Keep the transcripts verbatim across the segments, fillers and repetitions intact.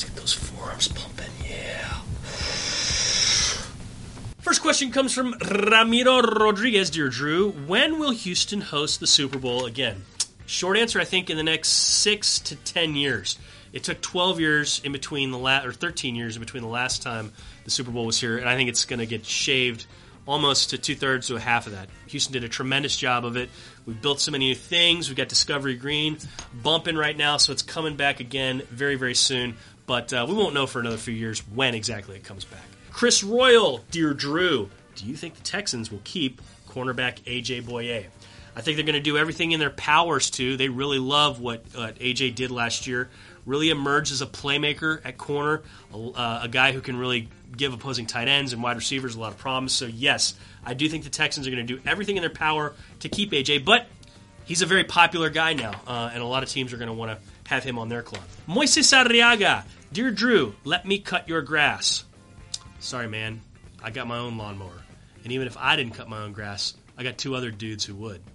Let's get those forearms pumping, yeah. First question comes from Ramiro Rodriguez. Dear Drew, when will Houston host the Super Bowl again? Short answer, I think in the next six to ten years. It took twelve years in between the last, or thirteen years in between the last time the Super Bowl was here, and I think it's going to get shaved almost to two-thirds to a half of that. Houston did a tremendous job of it. We've built so many new things. We've got Discovery Green bumping right now, so it's coming back again very, very soon. But uh, we won't know for another few years when exactly it comes back. Chris Royal, Dear Drew, do you think the Texans will keep cornerback A J Boye? I think they're going to do everything in their powers to. They really love what uh, A J did last year. Really emerged as a playmaker at corner, a, uh, a guy who can really give opposing tight ends and wide receivers a lot of problems. So, yes, I do think the Texans are going to do everything in their power to keep A J, but he's a very popular guy now, uh, and a lot of teams are going to want to have him on their club. Moises Arriaga, Dear Drew, let me cut your grass. Sorry, man. I got my own lawnmower. And even if I didn't cut my own grass, I got two other dudes who would.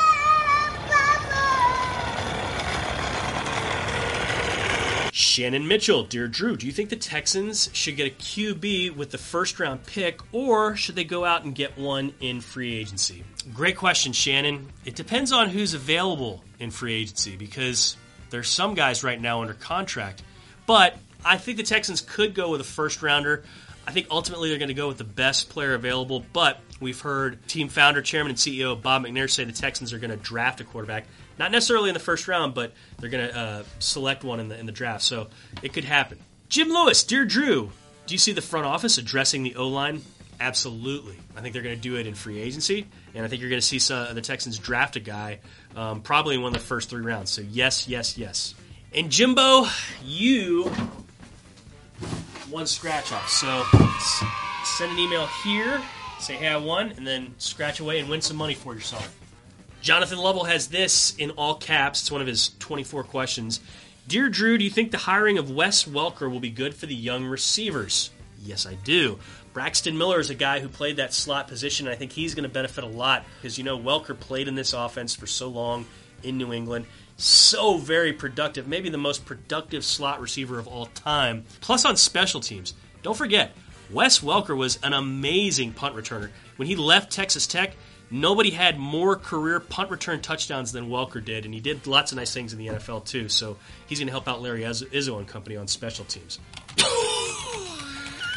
Shannon Mitchell, Dear Drew, do you think the Texans should get a Q B with the first round pick, or should they go out and get one in free agency? Great question, Shannon. It depends on who's available in free agency, because there's some guys right now under contract. But I think the Texans could go with a first rounder. I think ultimately they're going to go with the best player available, but we've heard team founder, chairman, and C E O Bob McNair say the Texans are going to draft a quarterback. Not necessarily in the first round, but they're going to uh, select one in the in the draft, so it could happen. Jim Lewis, Dear Drew, do you see the front office addressing the O-line? Absolutely. I think they're going to do it in free agency, and I think you're going to see some, the Texans draft a guy um, probably in one of the first three rounds. So yes, yes, yes. And Jimbo, you won scratch off. So send an email here, say, hey, I won, and then scratch away and win some money for yourself. Jonathan Lovell has this in all caps. It's one of his twenty-four questions. Dear Drew, do you think the hiring of Wes Welker will be good for the young receivers? Yes, I do. Braxton Miller is a guy who played that slot position, and I think he's going to benefit a lot because, you know, Welker played in this offense for so long in New England. So very productive, maybe the most productive slot receiver of all time. Plus on special teams. Don't forget, Wes Welker was an amazing punt returner. When he left Texas Tech, nobody had more career punt return touchdowns than Welker did, and he did lots of nice things in the N F L too, so he's going to help out Larry Izzo and company on special teams.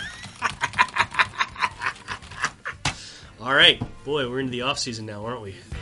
All right. Boy, we're into the offseason now, aren't we?